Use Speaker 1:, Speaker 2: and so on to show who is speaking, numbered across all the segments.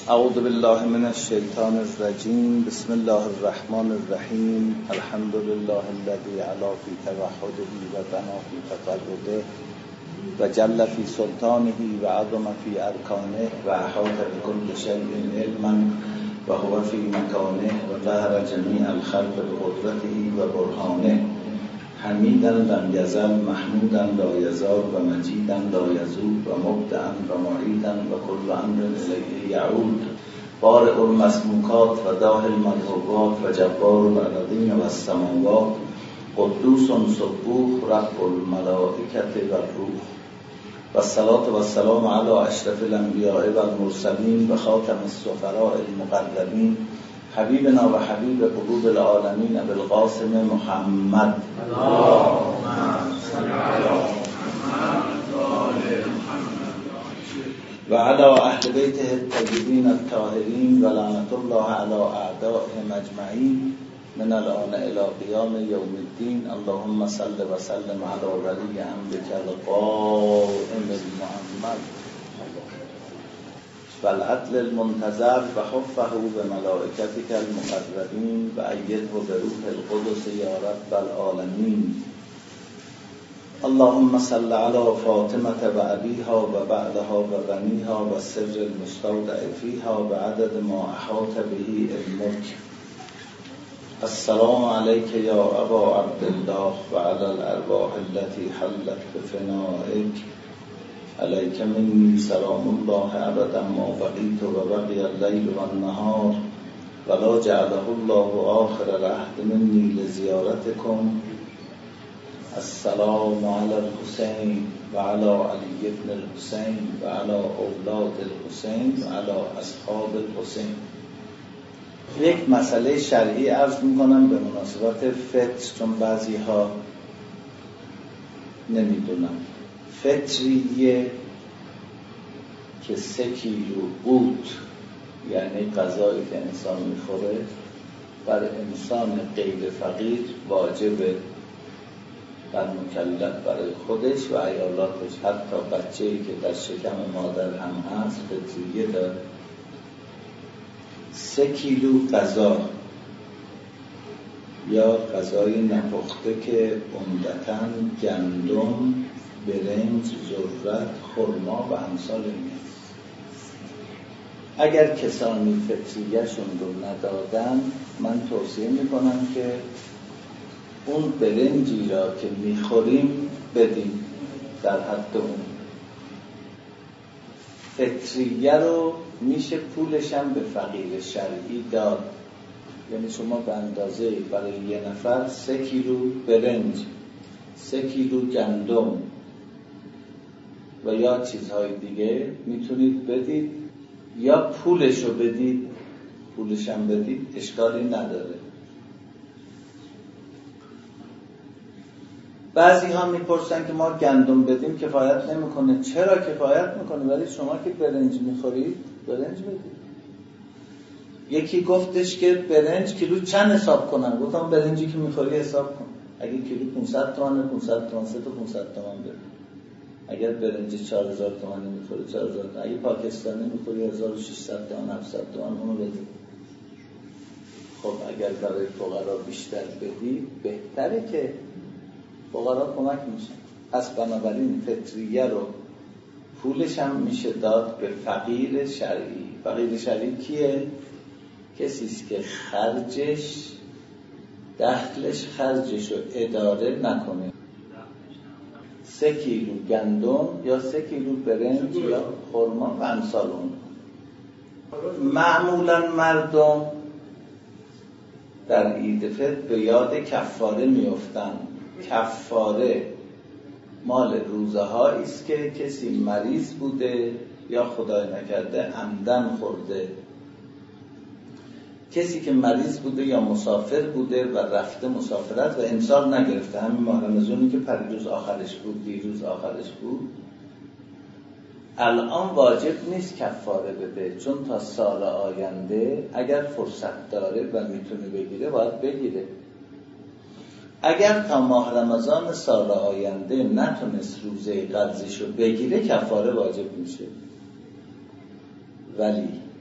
Speaker 1: اعوذ بالله من الشیطان الرجیم. بسم الله الرحمن الرحیم. الحمد لله الذي علا فی توحده و بنا فی تفرده و جل فی سلطانه و عظم فی ارکانه و احاط بكل شیء علما و هو فی مکانه و قهر جمیع الخلق بقدرته و برهانه. حمیدا لم یزل، محمودا لا یزال و مجیدا لا یزول و مبدعا و معیدا و کل امر الیه یعود. بارئ المسموکات و داهی الملحوظات و جبار الارضین و السماوات. قدوس سبوح رب الملائکة و الروح. و الصلاة و السلام علی اشرف الانبیاء و المرسلین و خاتم السفراء المقربین حبیبنا و حبیب قلوب العالمین ابوالقاسم محمد. اللهم صل علی محمد و آل محمد و علی اهل بیته الطیبین الطاهرین و لعنت الله علی اعدائهم اجمعین من الآن الی قیام یوم الدین. اللهم صل و سلم علی ولی امرک القائم محمد و العدل المنتظر و حفه بملائکتک المقربین و ایده بروح القدس یا رب العالمین. اللهم صل علی فاطمة و ابیها و بعدها و بنیها و سر المستودع فیها بعدد ما احاط به علمک. السلام علیک یا ابا عبدالله و علی الارواح التي حلت بفنائک. علیک منی سلام الله ابدا ما بقیت و بقی اللیل و النهار ولا جعله الله آخر العهد منی لزیارتکم. السلام علی الحسین و علی علی ابن الحسین و علی اولاد الحسین و علی اصحاب الحسین. یک مسئله شرعی عرض میکنم به مناسبت فطر، چون بعضی ها نمیدونم. فطریه که 3 کیلو قوت، یعنی غذایی که انسان میخوره، بر انسان غیر فقیر واجبه، بر مکلف برای خودش و عیالاتش، حتی بچه‌ای که در شکم مادر هم هست فطریه داره. 3 کیلو غذا یا غذای نپخته که عمدتاً گندم، برنج، ذرت، خرما و امثال این. اگر کسانی فطریه‌شون رو ندادن، من توصیه میکنم که اون برنجی را که میخوریم بدیم در حد اون. فطریه رو میشه پولش هم به فقیر شرعی داد. یعنی شما به اندازه برای یه نفر 3 کیلو برنج، 3 کیلو گندم و یا چیزهای دیگه میتونید بدید، یا پولش رو بدید، پولش هم بدید، اشکالی نداره. بعضی ها میپرسن که ما گندم بدیم کفایت نمیکنه. چرا کفایت میکنه؟ ولی شما که برنج میخورید برنج بدید. یکی گفتش که برنج کیلو چند حساب کنم؟ گفتم برنجی که میخوری حساب کن. اگه کیلو 500 تومنه 500 تومن، 3 تا 500 تومن بده. اگر برنج 4000 تومانی میخوری 4000 تومن، اگه پاکستانی میخوری 1600 تومن 700 تومن اونو بده. خب اگر برای فقرا بیشتر بدی بهتره که فقرا کمک میشن. پس بنابراین فطریه رو پولش هم میشه داد به فقیر شرعی. فقیر شرعی کیه؟ کسیست که خرجش، دخلش خرجش رو اداره نکنه. 3 کیلو گندم یا 3 کیلو برنج یا خرما و امثال اون. معمولا مردم در عید فطر به یاد کفاره میافتن. کفاره مال روزه هایی است که کسی مریض بوده یا خدای نکرده عمدن خورده. کسی که مریض بوده یا مسافر بوده و رفته مسافرت و امسال نگرفته، همین ماه رمضانی که پریروز آخرش بود، دیروز آخرش بود، الان واجب نیست کفاره بده، چون تا سال آینده اگر فرصت داره و میتونه بگیره باید بگیره. اگر تا ماه رمضان سال آینده نتونست روزه قرضیشو بگیره کفاره واجب میشه. ولی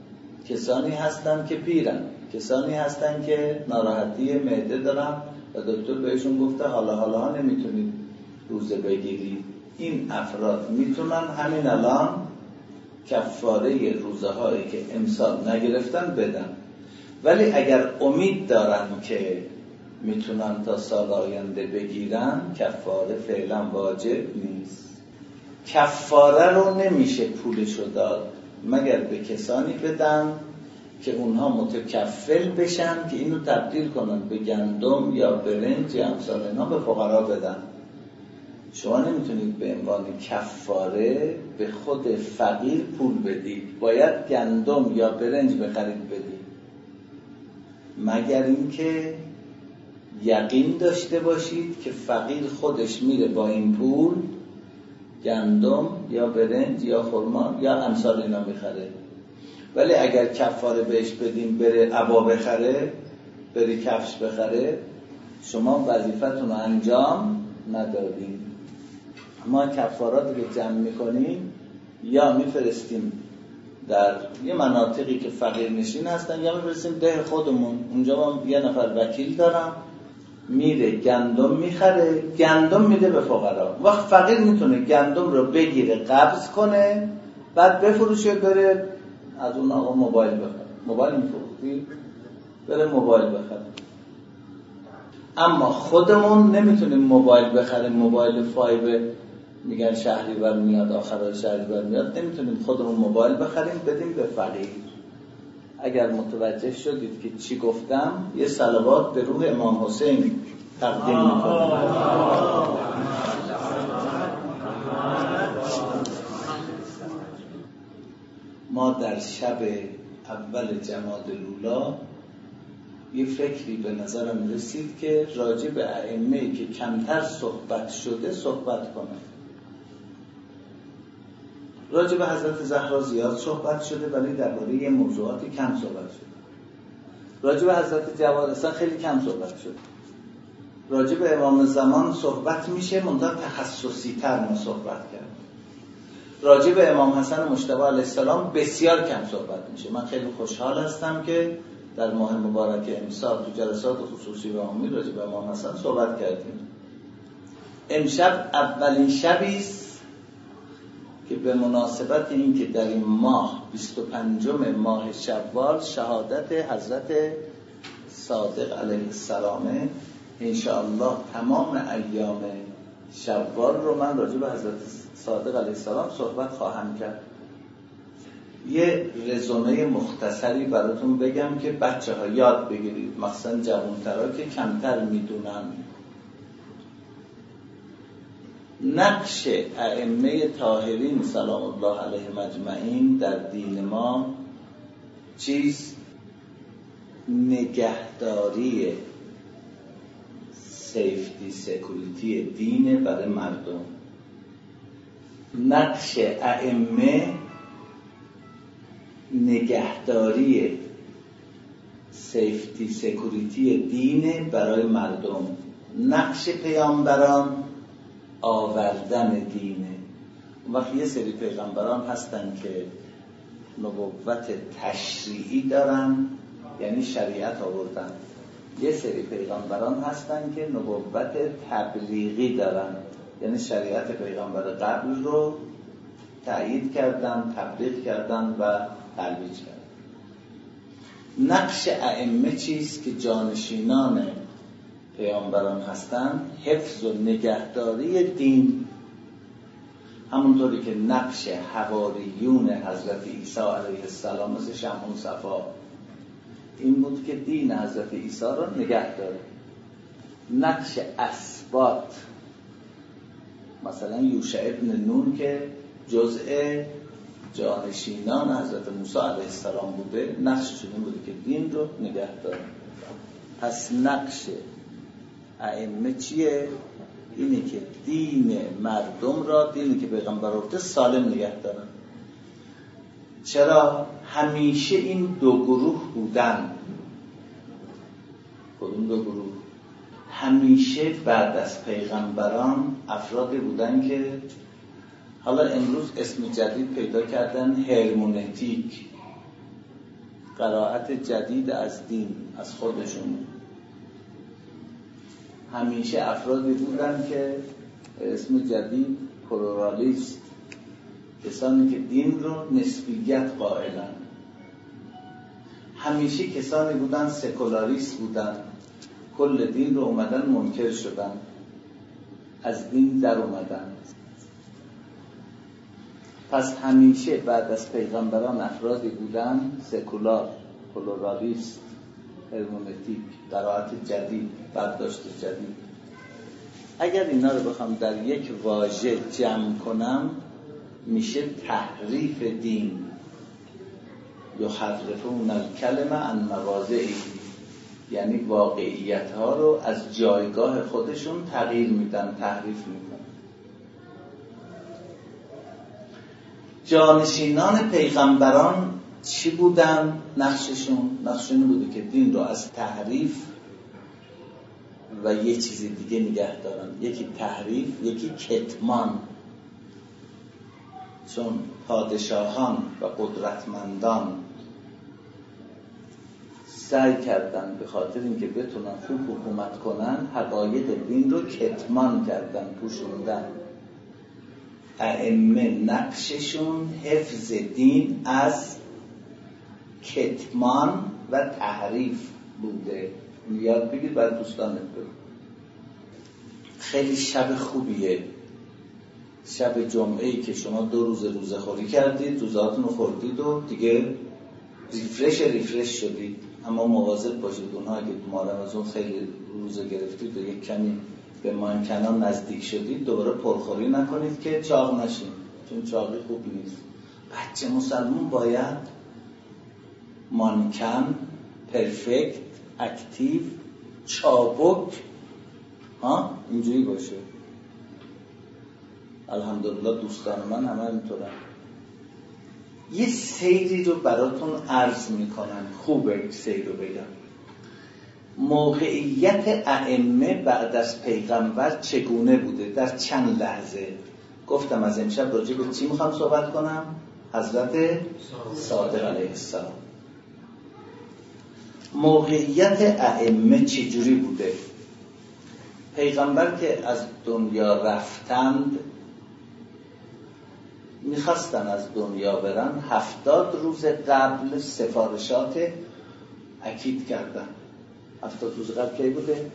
Speaker 1: کسانی هستن که پیرن، کسانی هستن که ناراحتی معده دارن و دکتر بهشون گفته حالا نمیتونید روزه بگیرید. این افراد میتونن همین الان کفاره روزه هایی که امسال نگرفتن بدن، ولی اگر امید دارن که میتونن تا سال آینده بگیرن، کفاره فعلا واجب نیست. کفاره رو نمیشه پولشو داد مگر به کسانی بدن که اونها متکفل بشن که اینو تبدیل کنن به گندم یا برنج یا امثال اینا به فقرا بدن. شما نمیتونید به عنوان کفاره به خود فقیر پول بدید، باید گندم یا برنج بخرید بدید، مگر اینکه یقین داشته باشید که فقیر خودش میره با این پول گندم یا برنج یا خرما یا امثال اینا میخره. ولی اگر کفاره بهش بدیم بره عبا بخره، بره کفش بخره، شما وظیفتون رو انجام ندادین. ما کفارات رو جمع میکنیم یا میفرستیم در یه مناطقی که فقیر نشین هستن یا میفرستیم ده خودمون. اونجا من یه نفر وکیل دارم، میره گندم میخره، گندم میده به فقرا. وقت فقیر میتونه گندم رو بگیره قبض کنه، بعد بفروشه بره از اون آقا موبایل بخره. موبایل میفروختی؟ بره موبایل بخره. اما خودمون نمیتونیم موبایل بخریم، موبایل 5 میگن شهریور میاد، آخر شهریور میاد، نمیتونیم خودمون موبایل بخریم بدیم به فقیر. اگر متوجه شدید که چی گفتم، یه صلوات به روح امام حسین تقدیم میکنیم. ما در شب اول جمادی الاولی یه فکری به نظرم رسید که راجع به ائمه‌ای که کمتر صحبت شده صحبت کنم. راجع به حضرت زهرا زیاد صحبت شده ولی درباره یه موضوعاتی کم صحبت شده. راجع به حضرت جواد حسن خیلی کم صحبت شده. راجع به امام زمان صحبت میشه، منتها تخصصی تر ما صحبت کرد. راجع به امام حسن مجتبی علیه السلام بسیار کم صحبت میشه. من خیلی خوشحال هستم که در ماه مبارک امسال تو جلسات خصوصی و عمومی راجع به امام حسن صحبت کردیم. امشب اولین شبی است که به مناسبت این که در این ماه 25 ماه شوال شهادت حضرت صادق علیه السلام، انشاءالله تمام ایام شوال رو من راجع به حضرت صادق علیه السلام صحبت خواهم کرد. یه رزومه مختصری براتون بگم که بچه ها یاد بگیرید، مخصوصا جوانترها که کمتر میدونن. نقش ائمه طاهرین سلام الله علیهم اجمعین در دین ما چیز؟ نگهداری سیفتی سکوریتی دین برای مردم. نقش ائمه نگهداری سیفتی سکوریتی دین برای مردم. نقش پیامبران آوردن دینه. وقتی یه سری پیغمبران هستن که نبوت تشریعی دارن، یعنی شریعت آوردن. یه سری پیغمبران هستن که نبوت تبلیغی دارن، یعنی شریعت پیغمبر قبل رو تأیید کردن، تبلیغ کردن و ترویج کردن. نقش ائمه چیست که جانشینان پیامبران هستن؟ حفظ و نگهداری دین. همونطوری که نقش حواریون حضرت عیسی علیه السلام مثل شمعون صفا این بود که دین حضرت عیسی رو نگه داره. نقش اسباط مثلا یوشع ابن نون که جزء جانشینان حضرت موسی علیه السلام بوده، نقشش این بوده که دین رو نگه داره. پس نقش ائمه چیه؟ اینه که دین مردم را، دینی که پیغمبر آورده، سالم نگه دارن. چرا؟ همیشه این دو گروه بودن. کدوم دو گروه؟ همیشه بعد از پیغمبران افرادی بودن که حالا امروز اسم جدید پیدا کردن، هرمونتیک. قرائت جدید از دین از خودشون. همیشه افرادی بودن که اسم جدید پلورالیست، کسانی که دین رو نسبیت قائلن. همیشه کسانی بودن سکولاریست بودن، کل دین رو اومدن منکر شدن، از دین در اومدن. پس همیشه بعد از پیغمبران افرادی بودن سکولار، پلورالیست، هرمونتیک، قرائت جدید، برداشت جدید. اگر اینا رو بخوام در یک واژه جمع کنم میشه تحریف دین. یحرفون الکلمه عن مواضعه، یعنی واقعیت ها رو از جایگاه خودشون تغییر میدن، تحریف میدن. جانشینان پیغمبران چی بودن؟ نقششون بوده که دین رو از تحریف و یه چیز دیگه نگه دارن. یکی تحریف، یکی کتمان. چون پادشاهان و قدرتمندان سعی کردن به خاطر اینکه بتونن خوب حکومت کنن حقایق دین رو کتمان کردن، پوشوندن. ائمه نقششون حفظ دین از کتمان و تحریف بوده. یاد بگید برای دوستانت بگید. خیلی شب خوبیه، شب جمعه‌ای که شما 2 روز روزه خوری کردید، روزهاتون رو خوردید و دیگه ریفرش شدید. اما مواظب باشید اونها که مادام از اون خیلی روزه گرفتید و یک کمی به مانکنان نزدیک شدید دوباره پرخوری نکنید که چاق نشین، چون چاقی خوب نیست. بچه مسلمون باید مانکن، پرفکت، اکتیو، چابک اینجوری باشه. الحمدلله دوستان من همه اینطورن. یه سیری رو براتون عرض میکنم، خوبه سیر رو بگم. موقعیت ائمه بعد از پیغمبر چگونه بوده در چند لحظه؟ گفتم از امشب راجع به چی میخوام صحبت کنم؟ حضرت صادق علیه السلام. موقعیت ائمه چجوری بوده؟ پیغمبر که از دنیا رفتند، میخواستن از دنیا برن، 70 روز قبل سفارشات اکید کردن. 70 روز قبل کی بوده؟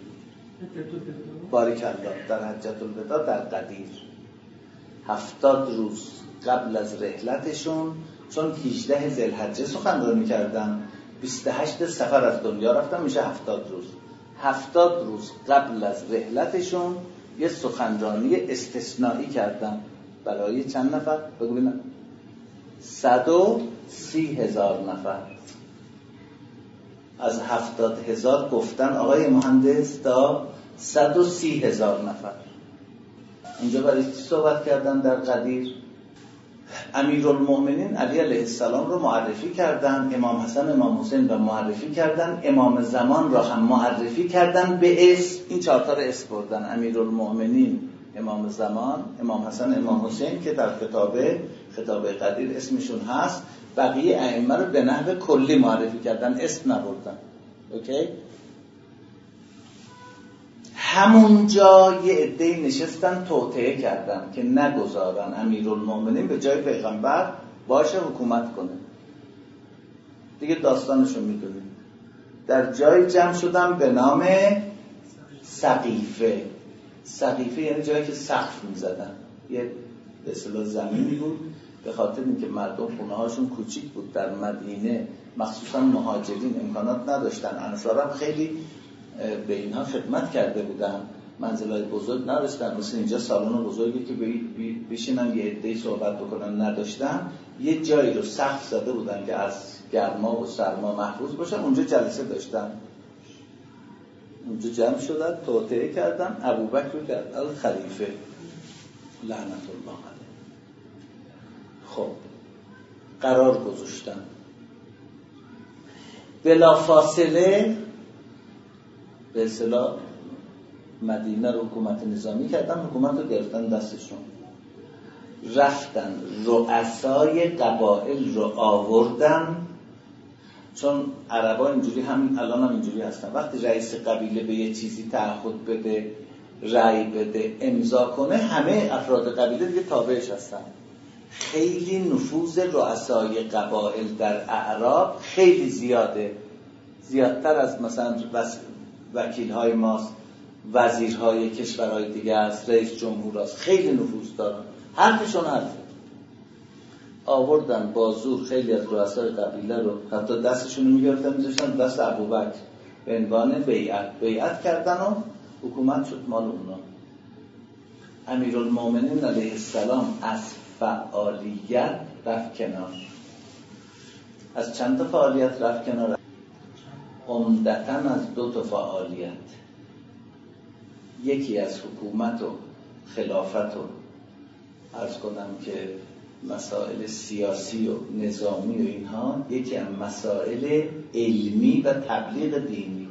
Speaker 1: بارک الله، در حجة الوداع در قدیر. 70 روز قبل از رحلتشون، چون 18 ذوالحجه سخنرانی کردن، 28 صفر از دنیا رفتن، میشه 70 روز. 70 روز قبل از رحلتشون یه سخنرانی استثنایی کردن. برای چند نفر؟ بگو ببینم. 130,000 نفر. از 70,000 گفتن آقای مهندس تا 130,000 نفر. اینجا برای چی صحبت کردن در قدیر؟ امیرالمؤمنین علی علیه السلام رو معرفی کردن، امام حسن امام حسین رو معرفی کردن، امام زمان را هم معرفی کردن به اسم. این 4 تا رو اسم بردن: امیرالمؤمنین، امام زمان، امام حسن امام حسین که در خطاب قدیر اسمشون هست. بقیه ائمه رو به نحو کلی معرفی کردن، اسم نبردن. اوکی؟ همونجا یه عده‌ای نشستن توطئه کردن که نگذارن امیرالمؤمنین به جای پیغمبر باشه حکومت کنه. دیگه داستانشو میدونید. در جای جمع شدن به نام سقیفه. سقیفه یعنی جایی که سقف میزدن. یه به اصطلاح زمینی بود، به خاطر اینکه مردم خونه هاشون کوچیک بود در مدینه، مخصوصا مهاجرین امکانات نداشتن. انصار هم خیلی به اینها خدمت کرده بودن، منزلای بزرگ نداشتن، مثل اینجا سالن بزرگی که بشینن یه عده‌ای صحبت بکنن نداشتن. یه جایی رو سقف زده بودن که از گرما و سرما محفوظ باشن، اونجا جلسه داشتن. اونجا جمع شدن، توطئه کردن، ابوبکر رو کردن خلیفه لعنت الله علیه. خب قرار گذاشتن. بلافاصله به اصطلاح مدینه رو حکومت نظامی کردن، حکومت رو گرفتن دستشون. رفتن رؤسای قبایل رو آوردن، چون عربا اینجوری هم الان هم اینجوری هستن، وقتی رئیس قبیله به یه چیزی تعهد بده، رأی بده، امضا کنه، همه افراد قبیله دیگه تابعش هستن. خیلی نفوذ رؤسای قبایل در اعراب خیلی زیاده، زیادتر از مثلا وکیل‌های ماست، وزیرهای کشورهای دیگه است، رئیس جمهور است، خیلی نفوذ دارن، حرفشون حرفه. آوردن با زور خیلی از رؤسای قبیله رو، حتی دستشون رو میگرفتن میذاشتن دست ابوبکر به عنوان بیعت کردن و حکومت شد مال اونا. امیرالمومنین علیه السلام از فعالیت رفت کنار. از چند تا فعالیت رفت کنار؟ عمدتاً از 2 فعالیت. یکی از حکومت و خلافت و عرض کنم که مسائل سیاسی و نظامی و اینها، یکی از مسائل علمی و تبلیغ دینی.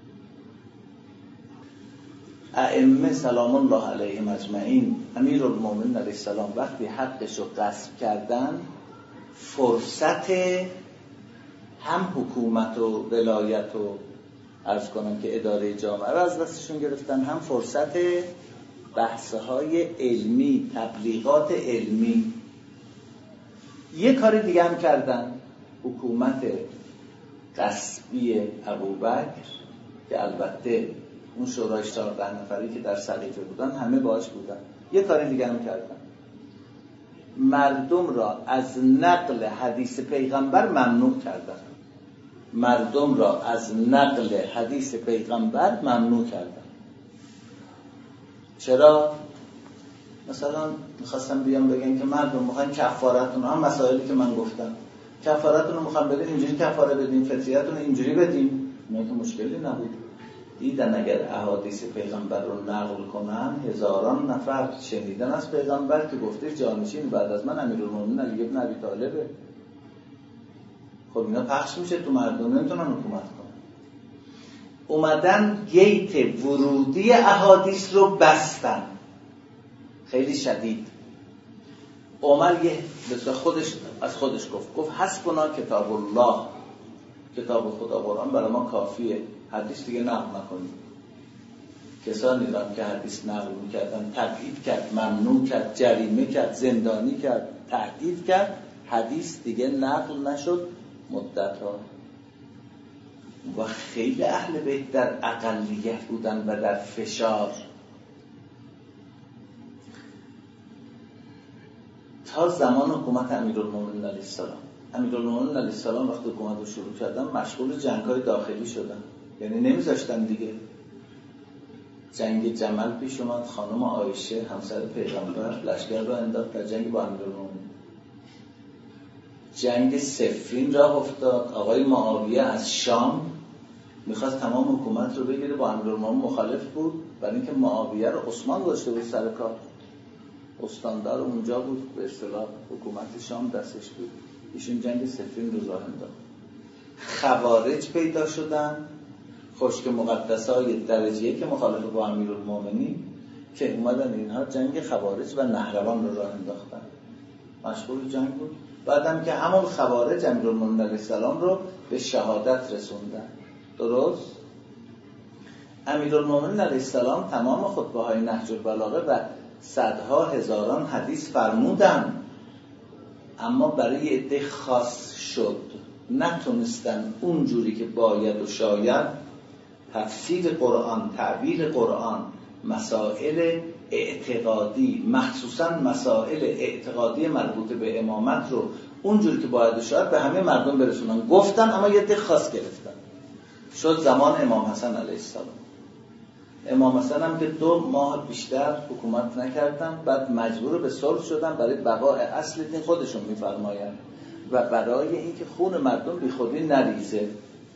Speaker 1: ائمه سلام الله علیهم اجمعین، امیرالمومنین علیه السلام وقتی حقش رو غصب کردن، فرصت هم حکومت و ولایت و عرض کنم که اداره جامعه رو از دستشون گرفتن، هم فرصت بحث‌های علمی، تبلیغات علمی. یه کار دیگه هم کردن، حکومت غصبی ابوبکر که البته اون شورای 14 نفری که در سقیفه بودن همه باهاش بودن، یه کار دیگه هم کردن، مردم را از نقل حدیث پیغمبر ممنوع کردن. مردم را از نقل حدیث پیغمبر ممنوع کردن. چرا؟ مثلا میخواستم بیام بگن که مردم میخواین کفارتون، هم مسائلی که من گفتم، کفارتون رو میخوام بدین، اینجوری کفاره بدین، فطریتون اینجوری بدین، نه که مشکلی نبود. دیدن اگر احادیث پیغمبر رو نقل کنن، هزاران نفر شنیدن از پیغمبر که گفته جانشین بعد از من امیرالمومنین علی ابن ابی طالبه. خب اینا پخش میشه تو مردم، نمیتونن حکومت کنن. اومدن گیت ورودی احادیث رو بستن، خیلی شدید. عمر یه از خودش گفت حسبنا کتاب الله، کتاب خدا قرآن برای ما کافیه، حدیث دیگه نقل نکنیم. کسانی را که حدیث نقل میکردن تبعید کرد، ممنوع کرد، جریمه کرد، زندانی کرد، تهدید کرد، حدیث دیگه نقل نشد مدت‌ها. و خیلی اهل بیت در اقلیت بودن و در فشار. تا زمان حکومت امیرالمومنین علیه السلام. امیرالمومنین علیه السلام وقتی حکومت رو شروع کردن مشغول جنگ‌های داخلی شدن، یعنی نمیذاشتن دیگه. جنگ جمل پیش اومد، خانم عایشه همسر پیغمبر لشکر را انداخت در جنگ با امیرالمومنین. جنگ صفین راه افتاد، آقای معاویه از شام میخواست تمام حکومت رو بگیره، با امیرالمومنین مخالف بود، برای اینکه معاویه رو عثمان گذاشته بود سر کار، استاندار اونجا بود، به اصطلاح حکومت شام دستش بود. ایشون جنگ صفین رو راه انداخت. خوارج پیدا شدن، خشک مقدسای درجه‌ای که مخالف با امیرالمومنین، که اومدن اینها جنگ خوارج و نهروان رو راه انداختن، مشغول جنگ بود. بعدم که همون خوارج امیرالمومنین علیه السلام رو به شهادت رسوندن. درست؟ امیرالمومنین علیه السلام تمام خطبه‌های نهج البلاغه و صدها هزاران حدیث فرمودن، اما برای عده خاص شد، نتونستن اونجوری که باید و شاید تفسیر قرآن، تعبیر قرآن، مسائل اعتقادی، مخصوصا مسائل اعتقادی مربوط به امامت رو اونجوری که باید و شاید به همه مردم برسونن. گفتن اما یه عده خاص گرفتن. شد زمان امام حسن علیه السلام. امام حسن هم که 2 ماه بیشتر حکومت نکردن، بعد مجبور به صلح شدن برای بقای اصل دین، خودشون میفرمایند، و برای اینکه خون مردم بی خودی نریزه.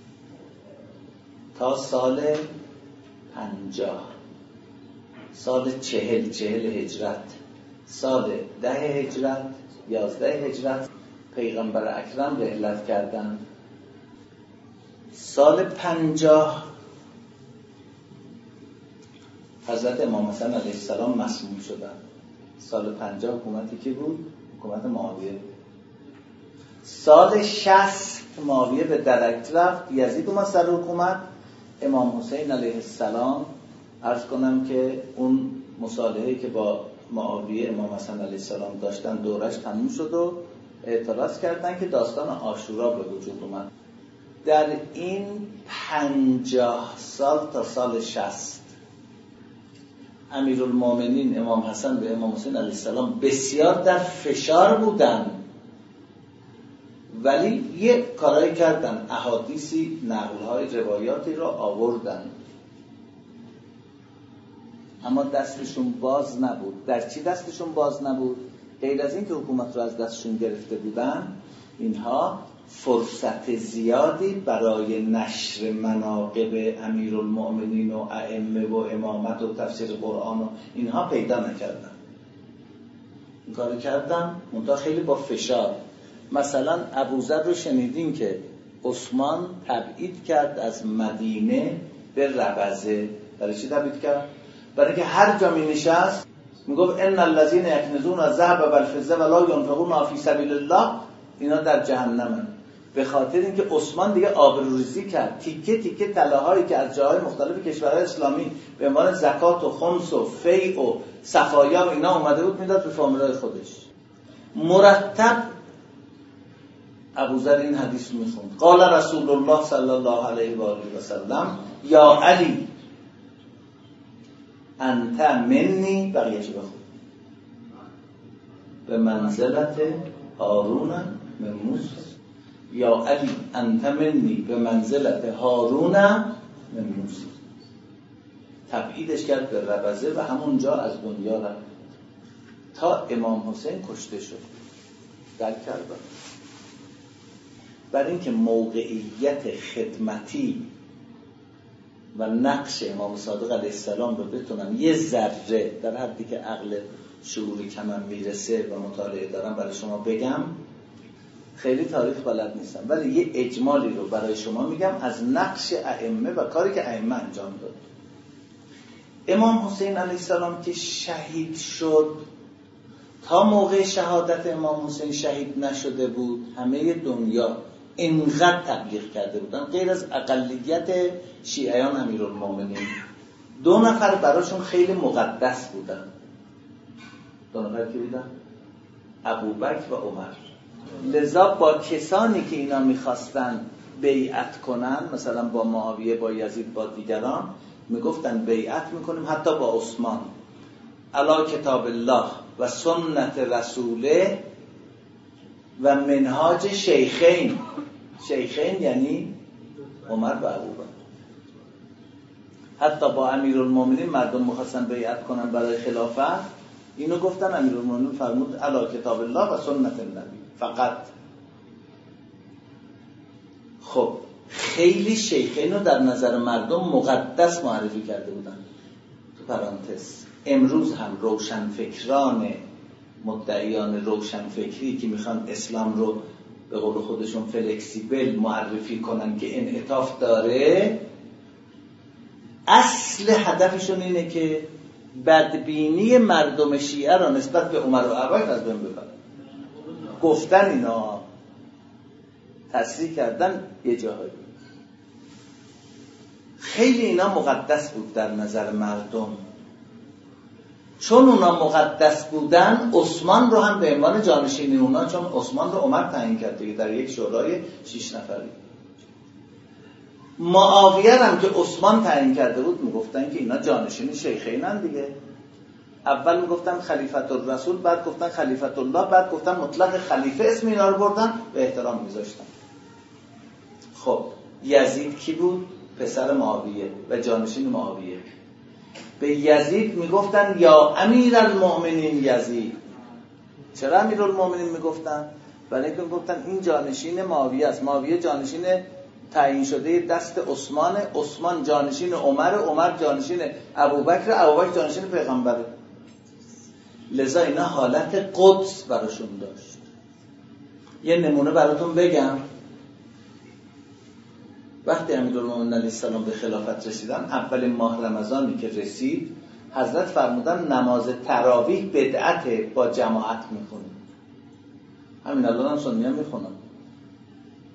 Speaker 1: تا سال 50، سال 40 هجرت، سال 10 هجرت، 11 هجرت پیغمبر اکرم رحلت کردن. سال 50 حضرت امام حسن علیه السلام مسموم شدن. سال 50 حکومتی که بود حکومت معاویه. سال 60 معاویه به درک رفت، یزید اومد سر حکومت. امام حسین علیه السلام عرض کنم که اون مصالحه‌ای که با معاویه امام حسن علیه السلام داشتن دورش تموم شد و اعتراض کردن که داستان عاشورا به وجود اومد. در این 50 سال تا سال 60 امیرالمومنین امام حسن به امام حسین علیه السلام بسیار در فشار بودن، ولی یه کارایی کردن، احادیثی نقل‌های روایاتی را آوردن، اما دستشون باز نبود. در چی دستشون باز نبود؟ غیر از این که حکومت رو از دستشون گرفته بودن، اینها فرصت زیادی برای نشر مناقب امیرالمؤمنین و ائمه و امامت و تفسیر قرآن و اینها پیدا نکردن. این کار کردن منتها خیلی با فشار. مثلا ابوذر رو شنیدین که عثمان تبعید کرد از مدینه به ربضه. برای چی تبعید کرد؟ برای که هر جا می نشست می گفت ان الذين يكنزون الذهب والفضه ولا ينفقون فی سبیل الله اینا در جهنمن. به خاطر اینکه عثمان دیگه آبروریزی کرد، تیکه تیکه طلاهایی که از جاهای مختلف کشورهای اسلامی به عنوان زکات و خمس و فیء و صفایا و اینا اومده بود میداد به فامیلای خودش. مرتب ابوذر این حدیث رو میخوند: قال رسول الله صلی الله علیه و آله و سلم یا علی انت منی، بقیه چی بخون، به منزلت هارون من موسی. یا علی انت منی به منزلت هارون من موسی. تبعیدش کرد به ربضه و همونجا از دنیا رفت تا امام حسین کشته شد در کربلا. برای اینکه موقعیت خدمتی و نقش امام صادق علیه السلام رو بتونم یه ذره در حدی که عقل شعوری کمم میرسه و مطالعه دارم برای شما بگم، خیلی تاریخ بلد نیستم ولی یه اجمالی رو برای شما میگم از نقش ائمه و کاری که ائمه انجام داد. امام حسین علیه السلام که شهید شد، تا موقع شهادت امام حسین شهید نشده بود همه دنیا اینقدر تبلیغ کرده بودن، غیر از اقلیت شیعیان امیرالمومنین. 2 نفر براشون خیلی مقدس بودن. 2 نفر که بودن؟ ابوبکر و عمر. لذا با کسانی که اینا میخواستن بیعت کنن، مثلا با معاویه، با یزید، با دیگران، میگفتن بیعت میکنیم حتی با عثمان علی کتاب الله و سنت رسوله و منهاج شیخین. شیخین یعنی عمر و ابوبکر. حتی با امیرالمومنین مردم میخواستن بیعت کنن برای خلافت، اینو گفتن امیرالمومنین فرمود علی کتاب الله و سنت النبی فقط. خب خیلی شیخین رو در نظر مردم مقدس معرفی کرده بودن. تو پرانتز امروز هم روشنفکران مدعیان روشنفکری که میخوان اسلام رو به قول خودشون فلکسیبل معرفی کنن که انعطاف داره، اصل هدفشون اینه که بدبینی مردم شیعه را نسبت به عمر و ابوبکر از بین ببرن. گفتن اینا تصریح کردن یه جاهایی. خیلی اینا مقدس بود در نظر مردم. چون اونا مقدس بودن، عثمان رو هم به عنوان جانشین اونا، چون عثمان رو عمر تعیین کرد دیگه در یک شورای 6 نفری. معاویه هم که عثمان تعیین کرده بود میگفتن که اینا جانشین شیخینن دیگه. اول میگفتن خلیفت الرسول، بعد گفتن خلیفت الله، بعد گفتن مطلق خلیفه، اسم اینا رو بردن به احترام میذاشتن. خب یزید کی بود؟ پسر معاویه و جانشین معاویه. به یزید میگفتن یا امیرالمؤمنین یزید. چرا امیرالمؤمنین میگفتن؟ برای اینکه میگفتن این جانشین معاویه است. معاویه جانشین تعیین شده دست عثمان، عثمان جانشین عمر، عمر جانشین ابوبکر، ابوبکر جانشین پیغمبره. لذا اینا حالت قدس براشون داشت. یه نمونه براتون بگم. وقتی امیرالمومنین علیه السلام به خلافت رسیدن، اولین ماه رمضانی که رسید، حضرت فرمودن نماز تراویح بدعته، با جماعت میخونیم. همین الان هم سنی هم میخونم.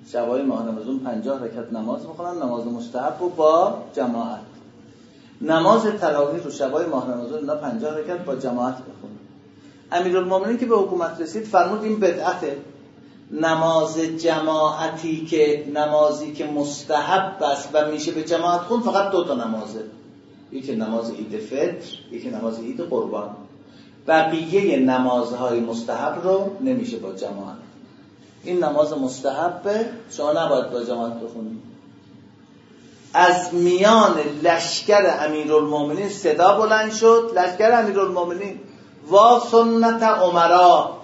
Speaker 1: شبای ماه رمضان 50 رکعت نماز میخونن، نماز مستحب و با جماعت. نماز تراویح رو شبای ماه رمضان اینا 50 رکعت با جماعت بخونن. امیرالمومنین که به حکومت رسید فرمود این بدعته. نماز جماعتی که نمازی که مستحب است و میشه به جماعت خون فقط 2 تا نمازه، یکی نماز عید فطر، یکی نماز عید قربان. بقیه نمازهای مستحب رو نمیشه با جماعت. این نماز مستحبه، شما نباید با جماعت بخونید. از میان لشکر امیرالمومنین صدا بلند شد، لشکر امیرالمومنین وا سنت عمرا،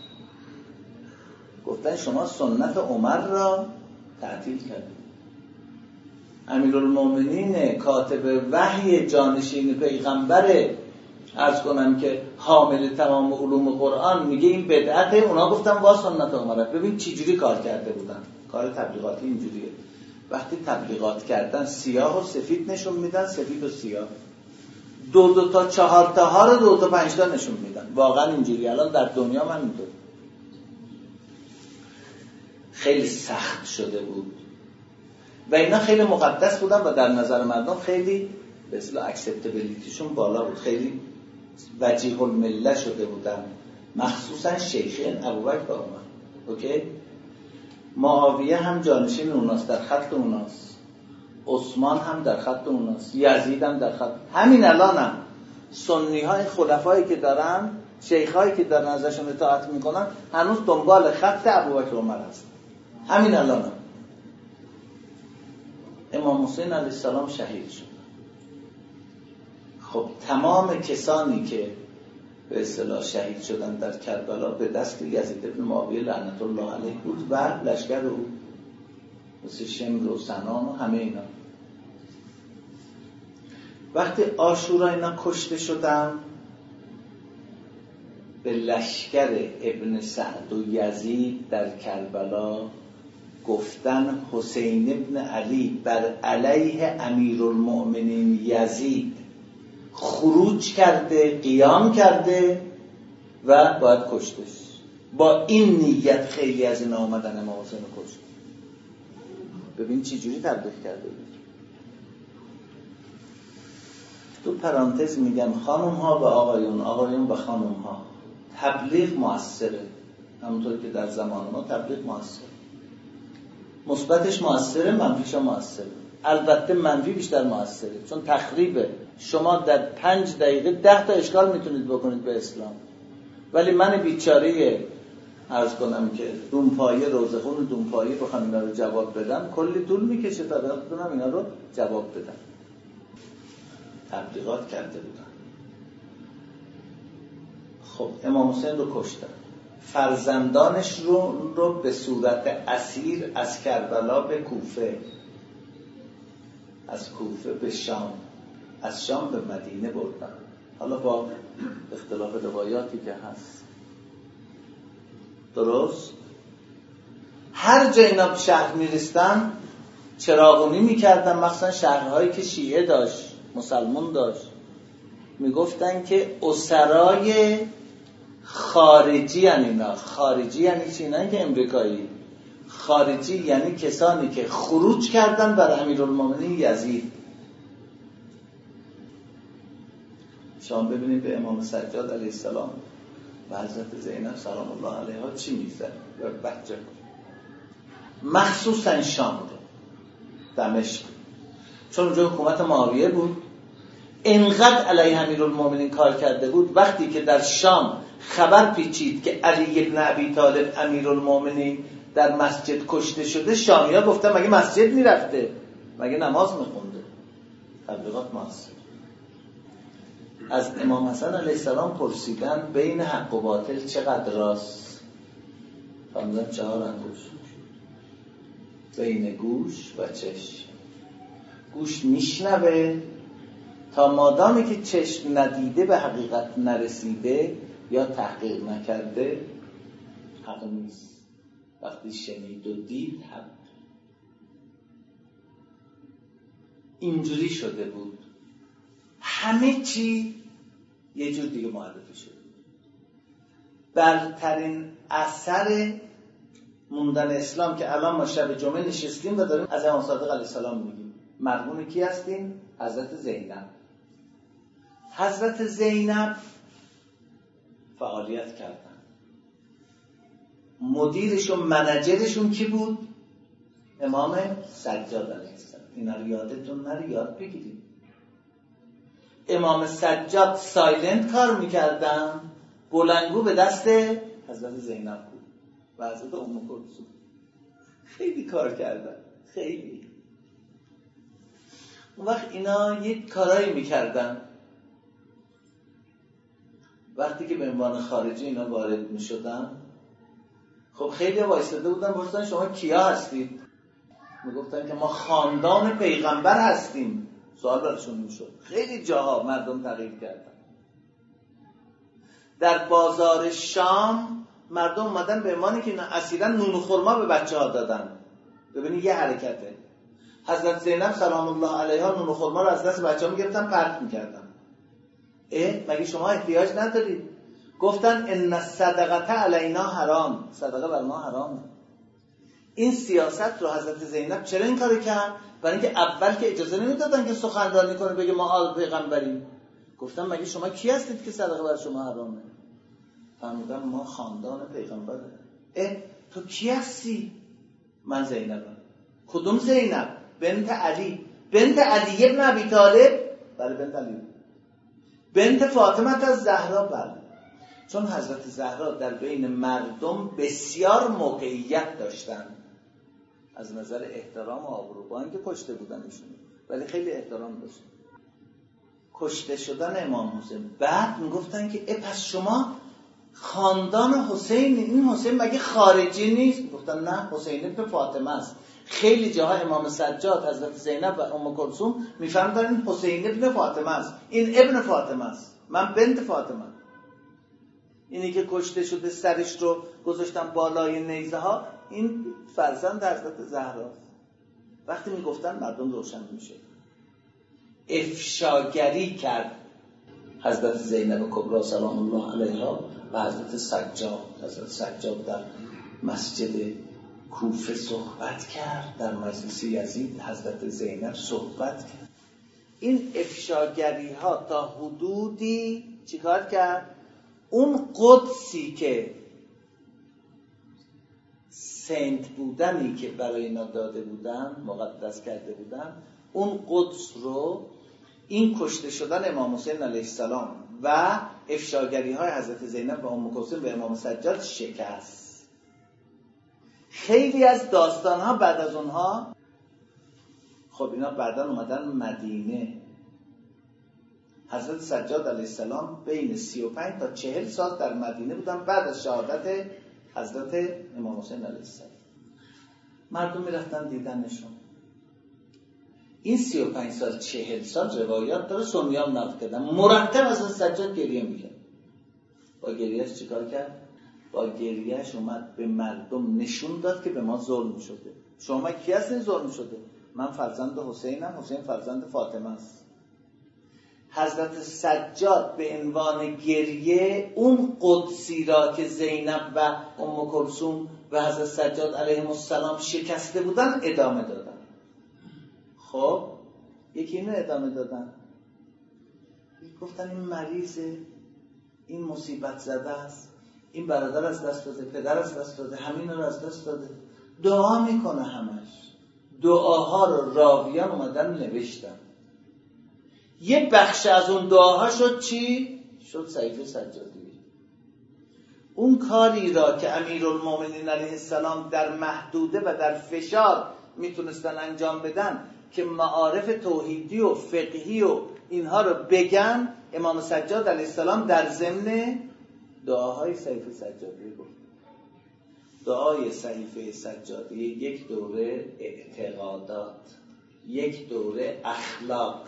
Speaker 1: گفتن شما سنت عمر را تعطیل کردید. امیرالمومنین کاتب وحی جانشین پیغمبر، عرض کنم که حامل تمام علوم قرآن، میگه این بدعته، اونا گفتن وا سنت عمر. ببین چی جوری کار کرده بودن. کار تبلیغاتی اینجوریه، وقتی تبلیغات کردن سیاه و سفید نشون میدن، سفید و سیاه، 2 تا 4 تاها رو 2 تا 5 تا نشون میدن. واقعا اینجوری الان در دنیا من اینطور. خیلی سخت شده بود و اینا خیلی مقدس بودن و در نظر مردم خیلی به اصطلاح اکسپتابیلیتیشون بالا بود، خیلی وجیه المله شده بودن، مخصوصا شیخین ابوبکر و عمر. اوکی؟ معاویه هم جانشین اوناست، در خط اوناست. عثمان هم در خط اوناست. یزید هم در خط. همین الان هم سنی های خلفایی که دارن، شیخایی که دارن ازشون اطاعت میکنن، هنوز دنبال خط ابوبکر و عمر هست. همین الان هم. امام حسین علیه السلام شهید شد. خب تمام کسانی که به اصطلاح شهید شدن در کربلا به دست یزید بن معاویه لعنت الله علیه بود و لشکر او، مثل شمر و سنان و همه اینا. وقتی عاشورا اینا کشته شدن، به لشکر ابن سعد و یزید در کربلا گفتن حسین ابن علی بر علیه امیرالمؤمنین یزید خروج کرده، قیام کرده و باید کشتش. با این نیت خیلی از اینا آمدن امام حسین رو کشت. ببین چی جوری تبلیغ کرده بود. تو پرانتز میگم خانم ها و آقایون، آقایون و خانم ها، تبلیغ موثره. همونطور که در زمان ما تبلیغ موثره. مثبتش موثره، منفیش موثره. البته منفی بیشتر موثره، چون تخریبه. شما در 5 دقیقه 10 تا اشکال میتونید بکنید به اسلام، ولی من بیچاره عرض کنم که دونپایه، روزخون دونپایه بخوام اینا رو جواب بدم کلی طول میکشه تا بتونم اینا رو جواب بدم. تبلیغات کرده بودن. خب امام حسین رو کشتن، فرزندانش رو به صورت اسیر از کربلا به کوفه، از کوفه به شام، از شام به مدینه بردن. حالا با اختلاف روایاتی که هست. درست؟ هر جا اینا به شهر میرستن چراغونی میکردن، مخصوصا شهرهایی که شیعه داشت، مسلمان داشت. میگفتن که اسرای خارجی هن اینا. خارجی یعنی چی؟ نه که امریکایی. خارجی یعنی کسانی که خروج کردن بر امیرالمومنین یزید. شما ببینید به امام سجاد علیه السلام و حضرت زینب سلام الله علیها چی میزن و بچه، مخصوصا شام رو، دمشق، چون اونجا حکومت معاویه بود. اینقدر علیه امیرالمومنین کار کرده بود، وقتی که در شام خبر پیچید که علی ابن ابی طالب امیرالمومنین در مسجد کشته شده، شامی‌ها گفتن مگه مسجد میرفته، مگه نماز میخونده. تبلیغات موثر. از امام حسن علیه السلام پرسیدن بین حق و باطل چقدر راست؟ فرمودن 4 انگشت. بین گوش و چشم. گوش میشنوه تا مادامی که چشم ندیده به حقیقت نرسیده یا تحقیق نکرده حق نیست. وقتی شنید و دید حق. اینجوری شده بود. همه چی یه جور دیگه معرفی شده. برترین اثر موندن اسلام که الان ما شب جمعه نشستیم و داریم از امام صادق علیه السلام میگیم. مرهون کی هستیم؟ حضرت زینب. حضرت زینب فعالیت کردن. مدیرشون منیجرشون کی بود؟ امام سجاد علیه السلام. اینا رو یادتون نره، یاد بگیرید. امام سجاد سایلنت کار میکردن، بلندگو به دست حضرت زینب بود و حضرت ام کلثوم. خیلی کار کردن، خیلی. اون وقت اینا یک کارایی میکردن. وقتی که به عنوان خارجی اینا وارد میشدن، خب خیلی وایساده بودن پرسیدن شما کیا هستید؟ میگفتن که ما خاندان پیغمبر هستیم. سوال براشون میشد. خیلی جاها مردم تغییر کردن. در بازار شام مردم اومدن به عنوانی که اصیلا نون و خرما به بچه‌ها دادن. ببینید یه حرکته. حضرت زینب سلام الله علیها نون و خرما رو از دست بچه‌ها میگرفتن پرت میکردن. مگه شما احتیاج ندارید؟ گفتن ان الصدقه علینا حرام. صدقه بر ما حرامه. این سیاست رو حضرت زینب چرا این کارو کرد؟ برای اینکه اول که اجازه نمیدادن که سخنرانی کنه بگه ما آل پیغمبریم. گفتم مگه شما کی هستید که صدقه بر شما حرامه؟ فرمودن ما خاندان پیغمبره. تو کی هستی؟ من زینبم. کدوم زینب؟ بنت علی. بنت علی ابن ابی طالب؟ بله بنت علی. بنت فاطمه از زهرا؟ بله. چون حضرت زهرا در بین مردم بسیار موقعیت داشتن از نظر احترام و آبرو، با اینکه کشته بودنشون ولی خیلی احترام داشتن. کشته شدن امام حسین، بعد میگفتن که پس شما خاندان حسین، این حسین مگه خارجی نیست؟ گفتن نه، حسین ابن فاطمه است. خیلی جاها امام سجاد، حضرت زینب و ام کلثوم میفهمدن این حسین ابن فاطمه است، این ابن فاطمه است، من بنت فاطمه. اینی که کشته شده سرش رو گذاشتن بالای نیزه ها، این فرزند حضرت زهرا. وقتی میگفتن مردم روشن میشه. افشاگری کرد حضرت زینب کبری سلام الله علیها و حضرت سجاد. حضرت سجاد در مسجد کوفه صحبت کرد، در مجلس یزید حضرت زینب صحبت کرد. این افشاگری ها تا حدودی چیکار کرد؟ اون قدسی که سنت بودنی که برای اینا داده بودن، مقدس کرده بودن، اون قدس رو این کشته شدن امام حسین علیه السلام و افشاگری های حضرت زینب و ام کلثوم به امام سجاد شکست. خیلی از داستان ها بعد از اونها، خب اینا بعدا اومدن مدینه. حضرت سجاد علیه السلام بین 35 تا 40 سال در مدینه بودن بعد از شهادت حضرت امام حسین علیه السلام. مردم میرفتن دیدنشون. این 35 سال 40 سال روایات داره، سنیان نقل کردن مرتب حضرت سجاد گریه میکرد. با گریهش چیکار کرد؟ با گریهش اومد به مردم نشون داد که به ما ظلم شده. شما کی هستین ظلم شده؟ من فرزند حسینم، حسین فرزند فاطمه است. حضرت سجاد به عنوان گریه اون قدسی را که زینب و ام کلثوم و حضرت سجاد علیهم السلام شکسته بودن ادامه دادن. خب یکی اینو ادامه دادن، گفتن این مریضه، این مصیبت زده است، این برادر از دست داده، پدر از دست داده، همین رو از دست داده، دعا میکنه. همش دعاها رو راویان اومدن نوشتن. یه بخش از اون دعاها شد چی؟ شد صحیفه سجادی. اون کاری را که امیرالمومنین علیه السلام در محدوده و در فشار میتونستن انجام بدن که معارف توحیدی و فقهی و اینها رو بگن، امام سجاد علیه السلام در ضمن دعاهای صحیفه سجادی گفت. دعای صحیفه سجادی یک دوره اعتقادات، یک دوره اخلاق.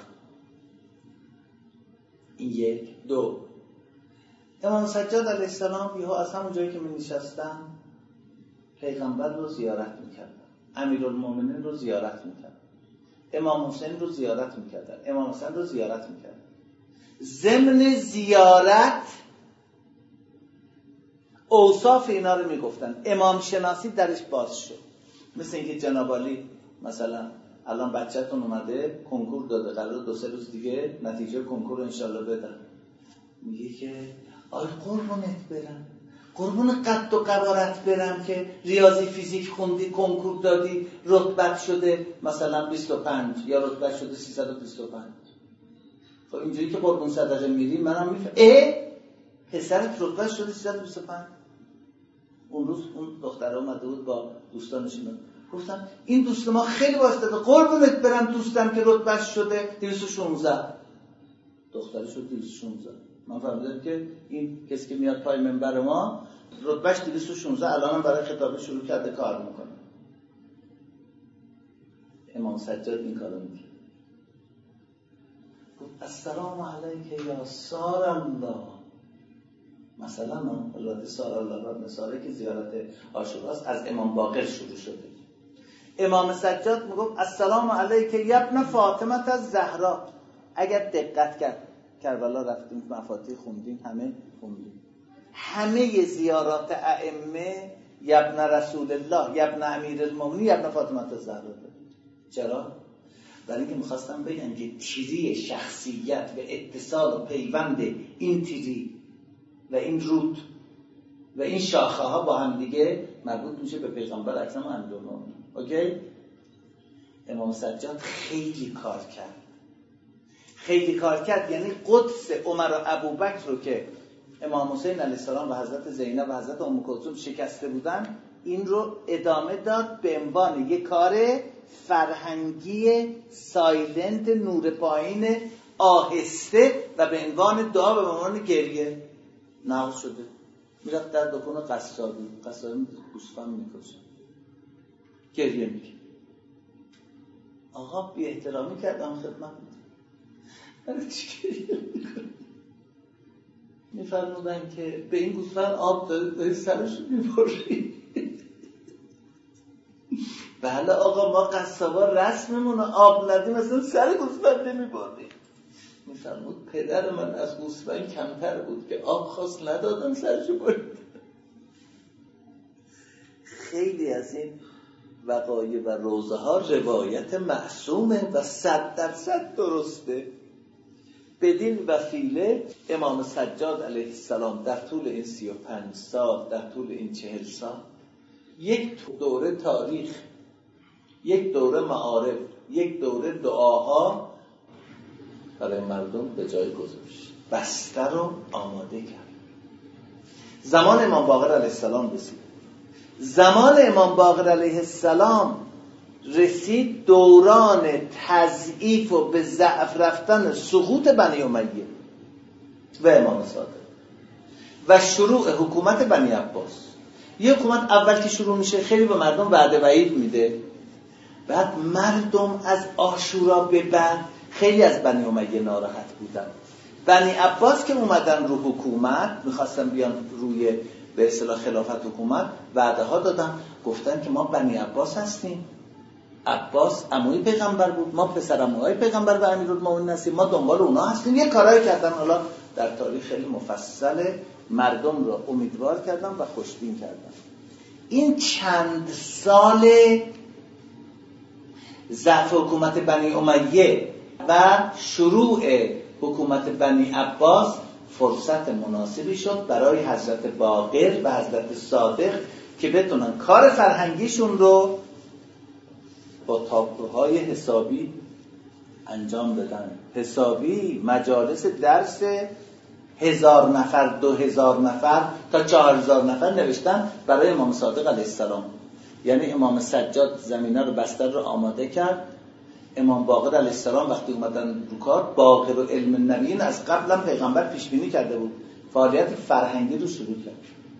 Speaker 1: یک دو امام سجاد علیه السلام یهو از همون جایی که من نشستم پیغمبر رو زیارت میکردن، امیرالمومنین رو زیارت میکردن، امام حسین رو زیارت میکردن، امام حسین رو زیارت میکردن. ضمن زیارت اوصاف اینا رو میگفتن، امام شناسی درش باز شد. مثل اینکه جناب عالی مثلا الان بچه‌تون اومده کنکور داده، قراره 2-3 روز دیگه نتیجه کنکور رو انشالله بدن، میگه که آی قربونت برم، قربون قد و قوارت برم که ریاضی فیزیک خوندی کنکور دادی رتبت شده مثلا 25 یا رتبت شده 325. خب اینجوری که قربون صدقه میری منم میفهم پسرت رتبت شده 325. اون روز اون دختره اومده بود با دوستانشون، گفتم این دوست ما خیلی واسطه قربونت برم دوستم که رتبت شده 216. دختره شد 216. من فهمیدم که این کسی که میاد پای منبر ما رتبهش 216 الان هم برای خطابه شروع کرده کار میکنه. امام سجاد این کارو میکنه. گفت السلام علیک یا سار الله. مثلا البته سار الله و مساره که زیارت عاشوراست از امام باقر شروع شده. امام سجاد میگفت السلام علیک یا ابن فاطمه الزهرا. اگر دقت کربلا رفتیم مفاتیح خوندیم، همه خوندیم، همه زیارات ائمه یا ابن رسول الله یا ابن امیر المؤمنین یا ابن فاطمه الزهرا. چرا؟ برای اینکه میخواستم بگم که تیری شخصیت و اتصال و پیوند این تیری و این رود و این شاخه ها با هم دیگه مربوط میشه به پیغمبر اکرم امیرالمومنین. اوکی؟ امام سجاد خیلی کار کرد، یعنی قدس عمر و ابوبکر رو که امام حسین علیه السلام و حضرت زینب و حضرت ام کلثوم شکسته بودن، این رو ادامه داد به عنوان یک کار فرهنگی سایلنت نور پایین آهسته و به عنوان دعا و به عنوان گریه نقل شده. میرفت در دکان قصابی گوسفند میکشه، گریه میکنه. آقا بی احترامی کردم خدمت برای چی گریه میکنه؟ میفرمودن که به این گوسفند آب داری سرش رو میبری. بله آقا ما قصابا رسممون آب ندیم مثلا سر گوسفند نمیبریم. میفرمود پدر من از گوسفند کمتر بود که آب خواست ندادن سرشو برید. خیلی از این وقایع و روزه ها روایت معصومه و 100% درسته. بدین وسیله امام سجاد علیه السلام در طول این 35 سال، در طول این 40 سال، یک دوره تاریخ، یک دوره معارف، یک دوره دعاها برای مردم به جای گذاشت، بسته رو آماده کرد. زمان امام باقر علیه السلام رسید. زمان امام باقر علیه السلام رسید دوران تضعیف و به ضعف رفتن سقوط بنی امیه و امام صادق و شروع حکومت بنی عباس. یه حکومت اول که شروع میشه خیلی به مردم وعده وعید میده، بعد مردم از عاشورا به بعد خیلی از بنی امیه ناراحت بودن. بنی عباس که اومدن رو حکومت میخواستن بیان روی به اصطلاح خلافت حکومت، وعده ها دادن، گفتن که ما بنی عباس هستیم، عباس عموی پیغمبر بود، ما پسر عموی پیغمبر و امیرالمومنین هستیم، ما دنبال اونا هستیم. یه کارایی کردن، حالا در تاریخ خیلی مفصل مردم رو امیدوار کردن و خوشبین کردن. این چند سال ضعف حکومت بنی امیه و شروع حکومت بنی عباس فرصت مناسبی شد برای حضرت باقر و حضرت صادق که بتونن کار فرهنگیشون رو با تابلوهای حسابی انجام بدن. حسابی مجالس درس 1000 نفر 2000 نفر تا 4000 نفر نوشتن برای امام صادق علیه السلام. یعنی امام سجاد زمینه رو بستر رو آماده کرد. امام باقر علیه السلام وقتی اومدن رو کار، باقر و علم النبیین از قبل هم پیغمبر پیش بینی کرده بود، فعالیت فرهنگی رو شروع کرد.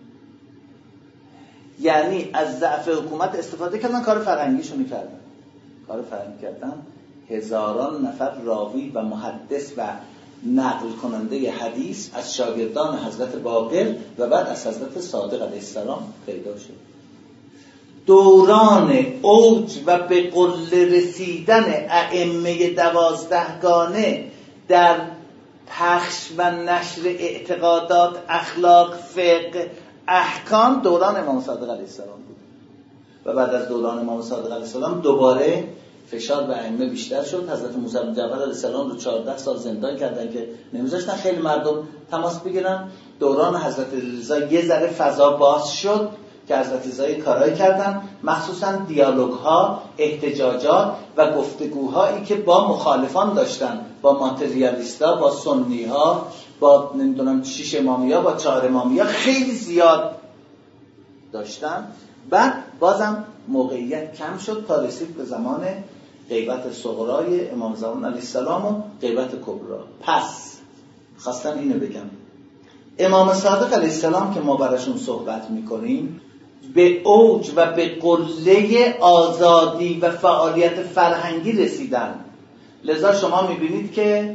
Speaker 1: یعنی از ضعف حکومت استفاده کردن، کار فرهنگیشون کردن. کار فرهنگی کردن، هزاران نفر راوی و محدث و نقل کننده حدیث از شاگردان حضرت باقر و بعد از حضرت صادق علیه السلام پیدا شد. دوران اوج و به قله رسیدن ائمه 12گانه در پخش و نشر اعتقادات، اخلاق، فقه، احکام دوران امام صادق علیه السلام بود و بعد از دوران امام صادق علیه السلام دوباره فشار به ائمه بیشتر شد. حضرت موسی بن جعفر علیه السلام رو 14 سال زندان کردن که نمیذاشتن خیلی مردم تماس بگیرن. دوران حضرت رضا یه ذره فضا باز شد که حضرت رضا کارایی کردن، مخصوصا دیالوگ ها، احتجاجات و گفتگوهایی که با مخالفان داشتن، با ماتریالیستا، با سنی ها، با نمیدونم 6 امامی ها، با 4 امامی ها خیلی زیاد داشتن. بعد بازم موقعیت کم شد تا رسید به زمان غیبت صغرای امام زمان علیه السلام و غیبت کبرا. پس خواستم اینو بگم، امام صادق علیه السلام که ما براشون صحبت میکنیم به اوج و به قله آزادی و فعالیت فرهنگی رسیدن. لذا شما میبینید که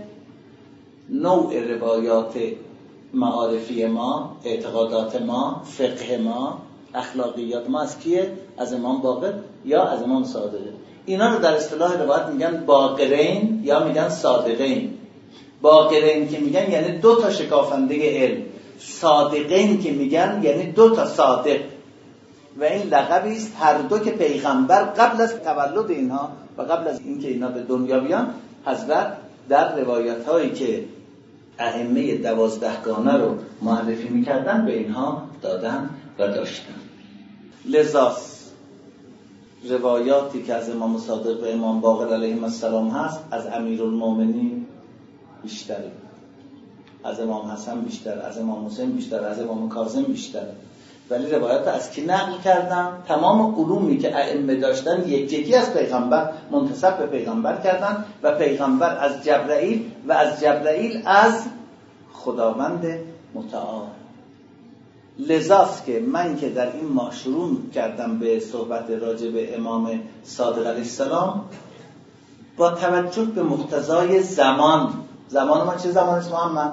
Speaker 1: نوع روایات معارفی ما، اعتقادات ما، فقه ما، اخلاقیات ما از کیه؟ از امام باقر یا از امام صادقه. اینا رو در اصطلاح روایت میگن باقرین یا میگن صادقین. باقرین که میگن یعنی 2 تا شکافنده علم، صادقین که میگن یعنی 2 تا صادق. و این لقبی است هر دو که پیغمبر قبل از تولد اینها و قبل از اینکه اینا به دنیا بیان، حضرت در روایت هایی که ائمه 12 گانه رو معرفی میکردن به اینها دادن و داشتن. لذا روایاتی که از امام صادق و امام باقر علیهم السلام هست از امیرالمومنین بیشتره، از امام حسن بیشتر، از امام حسین بیشتر، از امام کاظم بیشتره. ولی روایات از کی نقل کردن؟ تمام علومی که ائمه داشتن یکی از پیغمبر منتسب به پیغمبر کردن و پیغمبر از جبرائیل و از جبرائیل از خداوند متعال. لذاست که من که در این ماه شروع کردم به صحبت راجع به امام صادق علیه السلام با توجه به مقتضای زمان ما چه زمان است محمد؟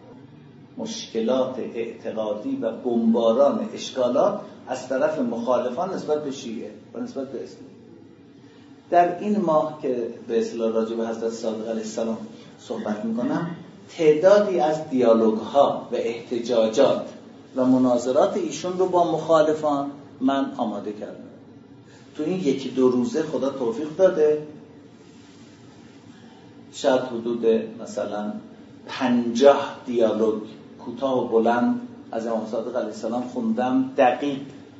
Speaker 1: مشکلات اعتقادی و بمباران اشکالات از طرف مخالفان نسبت به شیعه و نسبت به اسلام. در این ماه که به اصطلاح راجع به حضرت صادق علیه السلام صحبت میکنم، تعدادی از دیالوگ ها و احتجاجات و مناظرات ایشون رو با مخالفان من آماده کردم. تو این 1-2 روزه خدا توفیق داده، شاید حدود مثلا 50 دیالوگ کوتاه و بلند از امام صادق علیه السلام خوندم، دقیق،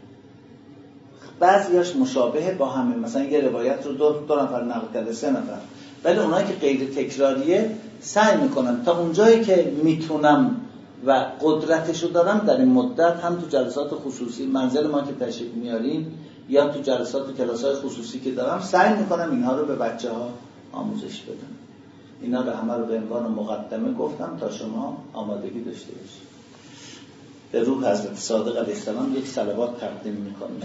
Speaker 1: بعضیاش مشابه با همه. مثلا یه روایت رو 2 نفر نقل کرده، 3 نفر، ولی اونایی که غیر تکراریه سعی میکنم تا اونجایی که میتونم و قدرتشو دارم در این مدت هم تو جلسات خصوصی منزل ما که تشریف میاریم یا تو جلسات و کلاس‌های خصوصی که دارم سعی میکنم اینها رو به بچه‌ها آموزش بدم. اینا رو همه رو به عنوان مقدمه گفتم تا شما آمادگی داشته باشید. به روح حضرت صادق علیه السلام یک صلوات تقدیم میکنیم.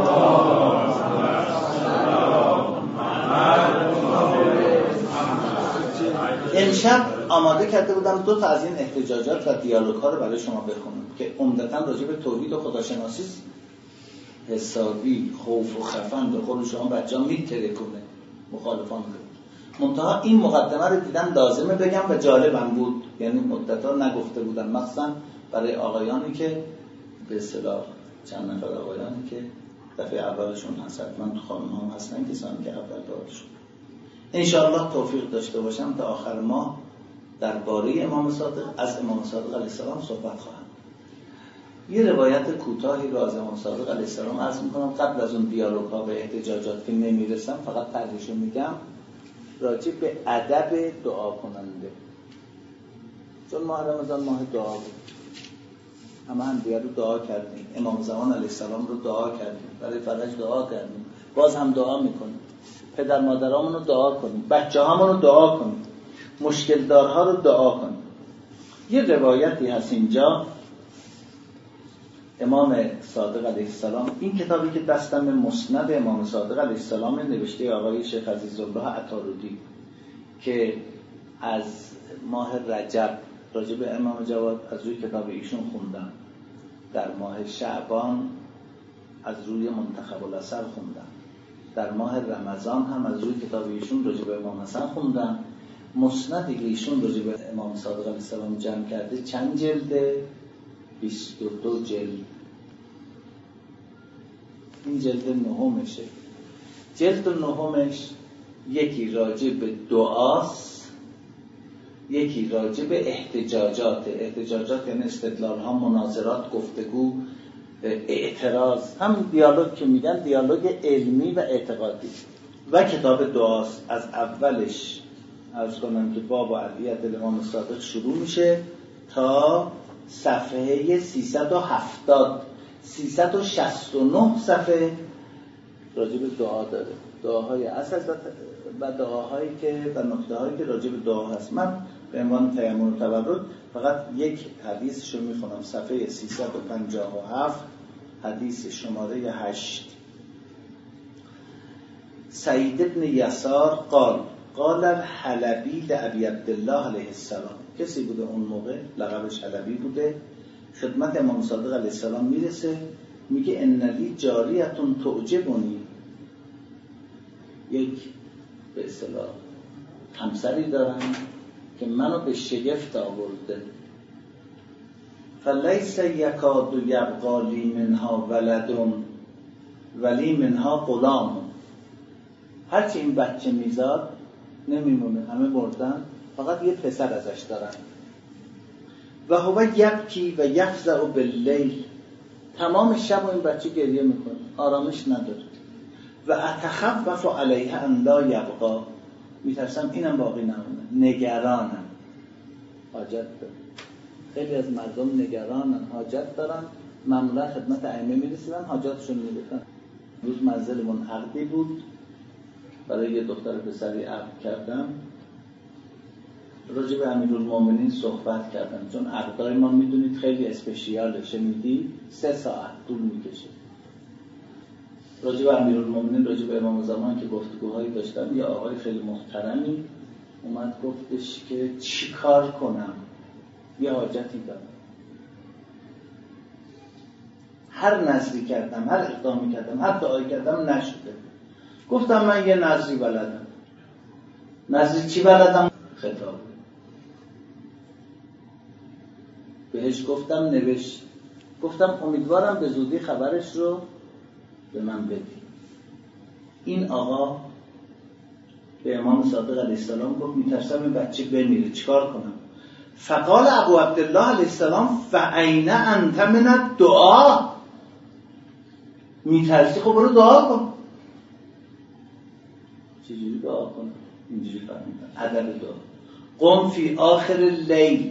Speaker 1: امشب آماده کرده بودم 2 تا از این احتجاجات و دیالوگ ها رو برای شما بخونم که عمدتاً راجع به توحید و خداشناسی حسابی خوف و خفن به قول شما بچه‌ها میترکونه مخالفان رو. منتها این مقدمه رو دیدم لازمه بگم و جالبم بود، یعنی مدت‌ها نگفته بودم، مخصوصا برای آقایانی که به اصطلاح چند نفر آقایانی که دفعه اولشون هست، حتما تو خانم هم هستن کسانی که اول دارشون انشاءالله توفیق داشته باشم تا آخر ماه درباره امام صادق از امام صادق علیه السلام صحبت خواهم. یه روایت کوتاهی رو از امام صادق علیه السلام عرض میکنم قبل از اون دیالوگ ها و احتجاجات که نمیرسم، فقط تعریفشو میگم راجع به ادب دعا کننده، چون ماه رمضان ماه دعا بود، هم دیگر رو دعا کردیم، امام زمان علیه السلام رو دعا کردیم، برای فرج دعا کردیم، باز هم دعا میکنیم، پدر مادرامون رو دعا کنیم، بچه هامون رو دعا کنیم، مشکل دارها رو دعا کنیم. یه روایتی هست اینجا امام صادق علیه السلام، این کتابی که دستم مسند امام صادق علیه السلام نوشته آقای شیخ عزیزالله عطارودی که از ماه رجب راجع به امام جواد از روی کتاب ایشون خوندم، در ماه شعبان از روی منتخب الاثر خوندم، در ماه رمضان هم از روی کتاب ایشون راجع به امام حسن خوندم. مسندی که ایشون راجع به امام صادق علیه السلام جمع کرده چند جلده؟ 22 جلد این جلد نهمشه. جلد نهمش یکی راجع به دعاست، یکی راجع به احتجاجات یعنی استدلال ها، مناظرات، گفتگو، اعتراض، هم دیالوگ که میگن دیالوگ علمی و اعتقادی، و کتاب دعاست. از اولش عرض کنم که باب علیت الامام صادق شروع میشه تا صفحه 369 صفحه راجع به دعا داره، دعاهای اصل و دعاهایی که و نکته‌هایی که راجع به دعا هست. من به عنوان تیمم و تورد فقط یک حدیثشو میخونم، صفحه 357 حدیث شماره 8. سعید بن یسار قال الحلبی لابی عبدالله علیه السلام. کسی بوده اون موقع لقبش حلبی بوده، خدمت امام صادق علیه السلام میرسه، میگه ان لی جاریتون تعجبنی، یک به اصطلاح همسری دارم که منو به شگفت آورده، فلیس یکاد یبقا لی منها ولدون ولی منها غلام. هرچی این بچه میزاد نمیمونه، همه بردن، فقط یه پسر ازش دارن. و هو یبکی و یفزع باللیل، تمام شب این بچه گریه میکنه، آرامش نداره. و اتخوف علیه ان لا یبقا، میترسم اینم باقی نمونه، نگرانم، حاجت داره. خیلی از مردم نگرانن، حاجت دارن، معمولا خدمت ائمه میرسیدن، حاجاتشون میگفتن. روز منزلمون عقدی بود، برای یه دختر پسری عقد کردم، راجع به امیرالمومنین صحبت کردم، چون عقدای ما میدونید خیلی اسپشیاله، شنیدی 3 ساعت طول میکشه. راجع به امیرالمومنین، راجع به امام زمان که گفتگوهایی داشتم، یه آقای خیلی محترمی اومد گفتش که چی کار کنم، یه حاجتی دارم، هر نظری کردم، هر اقدامی کردم، هر دعایی کردم نشده. گفتم من یه نظری بلدم. نظری چی بلدم؟ خطاب. بهش گفتم نوشت، گفتم امیدوارم به زودی خبرش رو به من بدی. این آقا به امام صادق علیه السلام گفت میترسم این بچه بمیره، چیکار کنم؟ فقال ابو عبدالله علیه السلام فأین انت من الدعا، میترسی خب برو دعا کن. چجوری دعا کنم؟ اینجوری فهمیدم ادب دعا. قم فی آخر اللیل،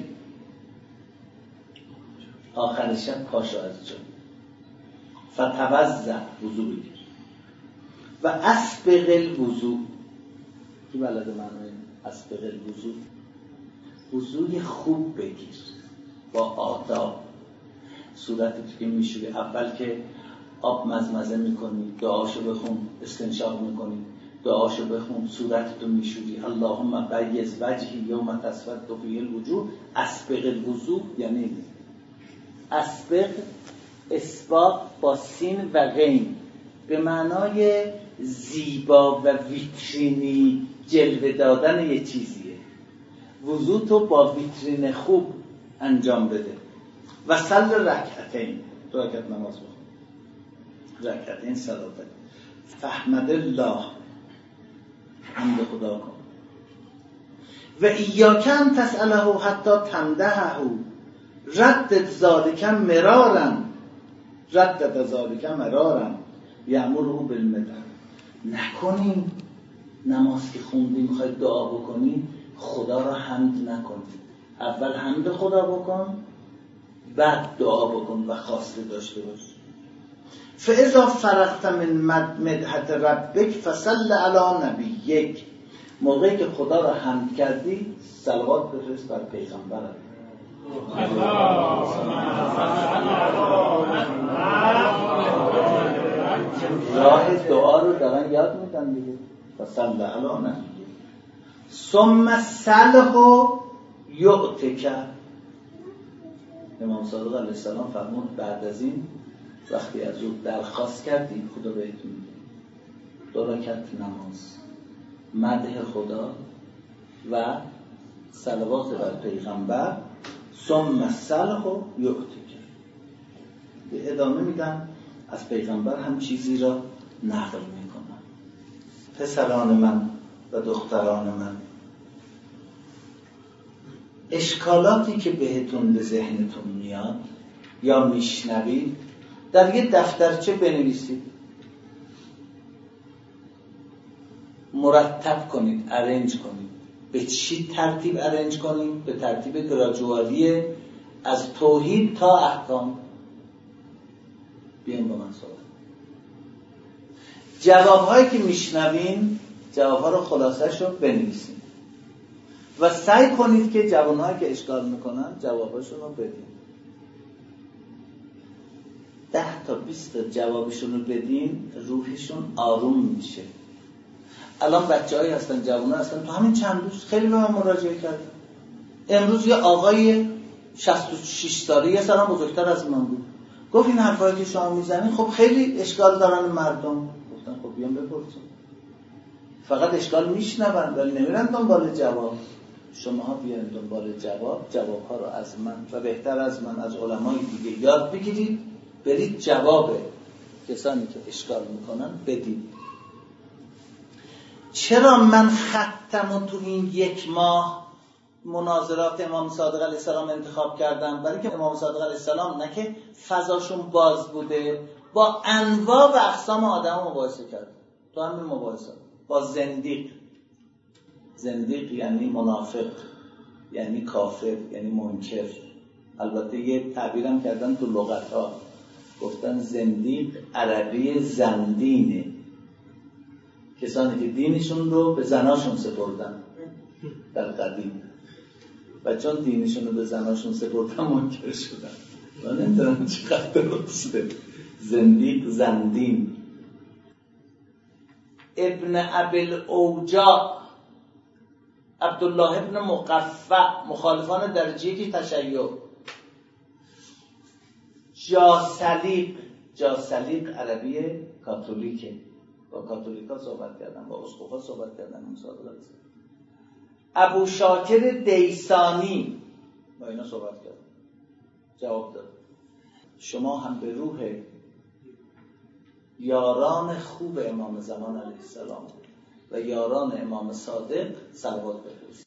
Speaker 1: آخر شب پاشو از جا، فتوضأ، وضو بگیر، و اسبغ الوضو. کی بلده معنی اسبغ الوضو؟ وضوی خوب بگیر با آداب. صورتت که میشوری، اول که آب مزمزه میکنی، دعاشو بخون، استنشاق میکنی، دعاشو بخون، صورتتو میشوری، اللهم بیض وجهی یوم تسود فیه الوجوه. اسبغ الوضو یعنی اسبغ، اسباغ با سین و غین، به معنای زیبا و ویترینی جلوه دادن یه چیزیه. وضو تو با ویترین خوب انجام بده. و صل رکعتین، 2 رکعت نماز بخون، رکعتین صلات. فحمد الله، حمد خدا کن. و ایاک ان تسأله حتی تمدحه، ردد ذالک مرارا یأمره بالمدح. نکنیم نماز که خوندی میخوای دعا بکنی خدا را حمد نکنی، اول حمد خدا بکن بعد دعا بکن و خواسته داشته باش. فاذا فرغت من مدحت ربک فصل علی نبیک، موقعی که خدا را حمد کردی صلوات بفرست بر پیغمبرت. راه دعا رو دارن یاد میدن دیگه. فصل علی نبیک ثم سله یعطک. امام صادق علیه السلام فرمود بعد از این وقتی از او درخواست کردیم خدا بهتون میده. 2 رکعت نماز، مدح خدا و صلوات بر پیغمبر. ثم سله یعطک. به ادامه میدن از پیغمبر هم چیزی را نقل میکنن. پسران من و دختران من، اشکالاتی که بهتون به ذهنتون میاد یا میشنوید در یه دفترچه بنویسید، مرتب کنید، ارنج کنید. به چی ترتیب ارنج کنید؟ به ترتیب گراجوالی از توحید تا احکام. بیاین با من صحبت. جوابهایی که میشنوین، جوابها رو خلاصش رو بنویسید و سعی کنید که جوانهایی که اشکال میکنن جوابشون رو بدین. 10 تا 20 تا جوابشون رو بدین، روحشون آروم میشه. الان بچه‌هایی هستن، جوان‌ها هستن، تو همین چند روز خیلی به من مراجعه کردن. امروز یه آقای 66 ساله، یه سرم بزرگتر از من بود، گفت این حرفایی که شما میزنید خب خیلی اشکال دارن مردم. گفتم خب بیام بپرسیم. فقط اشکال میشنون ولی نمیرن دنبال جواب. شماها بیاین دنبال جوابها رو از من و بهتر از من از علمای دیگه یاد بگیرید، برید جواب کسانی که اشکال میکنن بدید. چرا من ختمو تو این 1 ماه مناظرات امام صادق علیه السلام انتخاب کردم؟ برای که امام صادق علیه السلام نه که فضاشون باز بوده، با انواع و اقسام آدم مباحثه کرد. تو همین مباحثه با زندیق یعنی منافق، یعنی کافر، یعنی منکر. البته یه تعبیرم کردن تو لغت‌ها، گفتن زندیق عربی زندینه، کسانی که دینشون رو به زناشون سپردن در قدیم و چون دینشون رو به زناشون سپردن منکر شدن. من نمیدونم چقدر درسته. زندیق زندین. ابن ابواوجاع عبدالله ابن مقفع، مخالفان درجه 1 تشیع. جاسلیق عربی کاتولیکه، با کاتولیکا صحبت کردن، با اسقفا صحبت کردن. ابو شاکر دیسانی با اینا صحبت کردن، جواب داد. شما هم به روح یاران خوب امام زمان علیه السلام و یاران امام صادق صلوات بفرستید.